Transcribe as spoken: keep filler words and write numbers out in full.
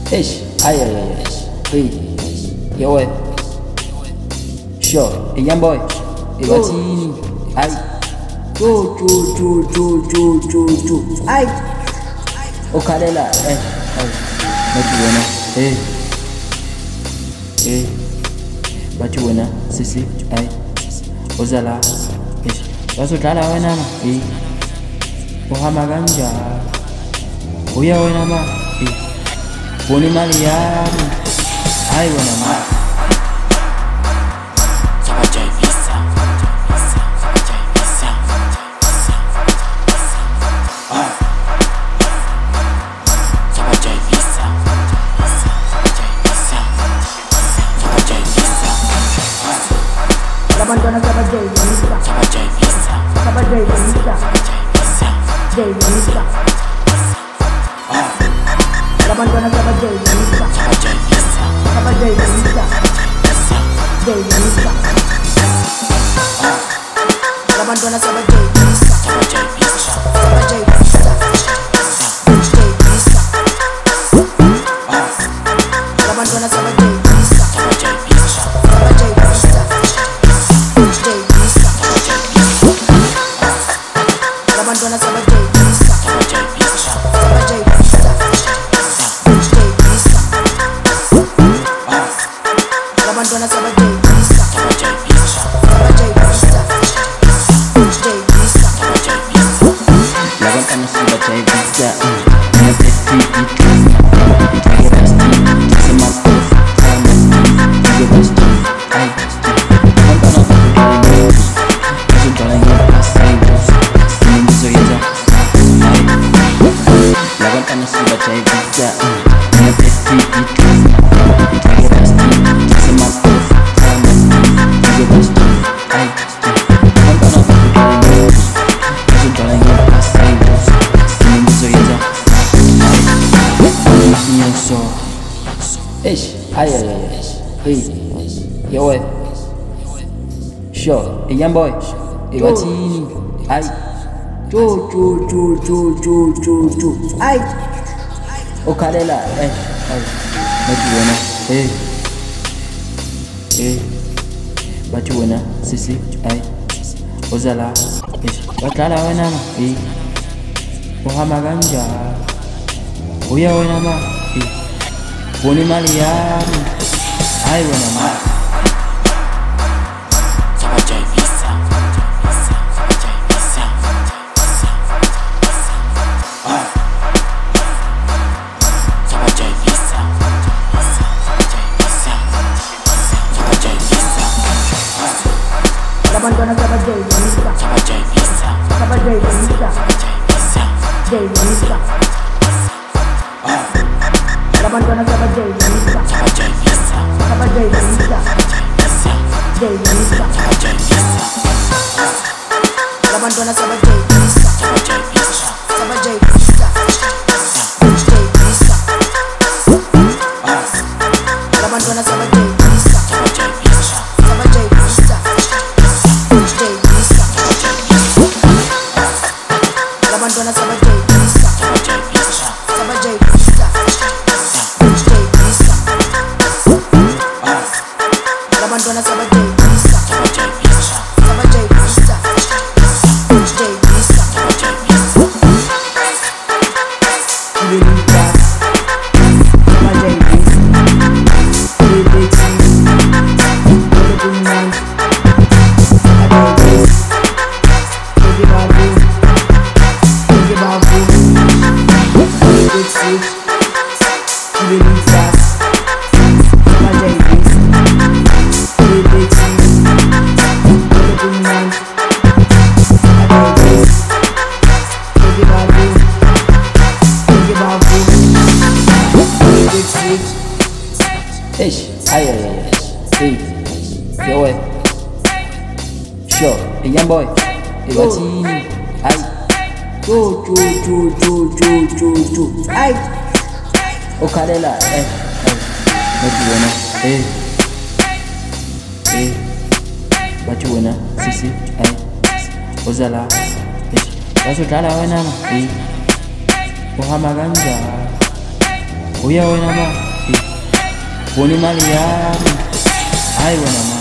Ish, ay, ay, ay, hey, yo, eh, sure, a young boy, a watching, ay, Chu chu chu chu chu chu chu. Ay. o Kalela, eh, ay, Machuana, eh, eh, Machuana, Sisi, ay, Ozala, ish, Wasu Tala, Wenama, eh, Ohamaganja, Uya Wenama, eh, Puni Mariam, ay, Wenama. Laban sama Jay Visa. Sama Jay Visa. Sama Jay Visa. Jay Visa. Laban sama Jay Visa. Sama Jay Visa. Sama Jay Visa. Jay Visa. Laban sama Jay Visa. Sama Jay Visa. Sama Jay Visa. Jay Visa. Laban sama Jay Visa. Sama Jay Visa. Sama Jay Visa. Abandona sama Jay Visa. Sama Jay Visa. Sama Jay Visa. Jay Visa. Abandona sama Jay Visa. Sama Jay Visa. Sama Jay Visa. Jay Visa. Sama Jay Visa. Laban kana sama Jay Visa. Na testi itu. Itu pasti sama tuh. Sama itu pasti. Ay, laban kana sama Jay Visa. Itu paling pasti. Laban kana sama Jay Visa. Na testi itu. Itu pasti sama tuh. Sama itu pasti. Ay, laban kana sama Jay Visa. Itu paling pasti. So, ish, ay, ay, ay, hey, yo, eh, sure, a young boy, a watching, ay, Chu chu chu chu chu chu chu. Ay. o Kalela, eh, ay, Machuana, eh, eh, Machuana, Sisi, ay, Ozala, ish, Watala, Wenama, eh, Ohamaganja, Uya Wenama, eh, Puni Mariam, ay, Wenama. Sama Jay Visa. Sama Jay Visa. Sama Jay Visa. Sama Jay Visa. Laban sama Jay Visa. Sama Jay Visa. Sama Jay Visa. Jay Visa. Laban sama Jay Visa. Sama Jay Visa. Sama Jay Visa. Jay Visa. Sama Jay Visa. Laban sama Jay Visa. Sama Jay Visa. Sama Jay Visa. Jay Visa. Laban sama Jay Visa. Sama Jay Visa. Sama Jay Visa. Jay Visa. Laban sama Jay Visa. Sama Jay Visa. Sama Jay Visa. Jay Visa. Laban sama Jay Visa. Sama Jay Visa. Sama Jay Visa. Jay Visa. Sama Jay Visa. Lilita. Sama Jay Visa. Lilita. Lilita nice. Sama Jay Visa. Lilita babu. Lilita babu. Lilita sweet. Lilita. Sama Jay Visa. Lilita. Lilita nice. Sama Jay Visa. Lilita babu. Lilita babu. Lilita sweet. Ish, ay, ay, ay, hey, yo, eh, sure, a young boy, a watching, ay, Chu chu chu chu chu chu chu. Ay. o Kalela, eh, ay, Machuana, eh, eh, Machuana, Sisi, ay, Ozala, ish, Wasu Tala, Wenama, eh, Ohamaganja, Oya wena ma, woni Mariam, ai wena ma.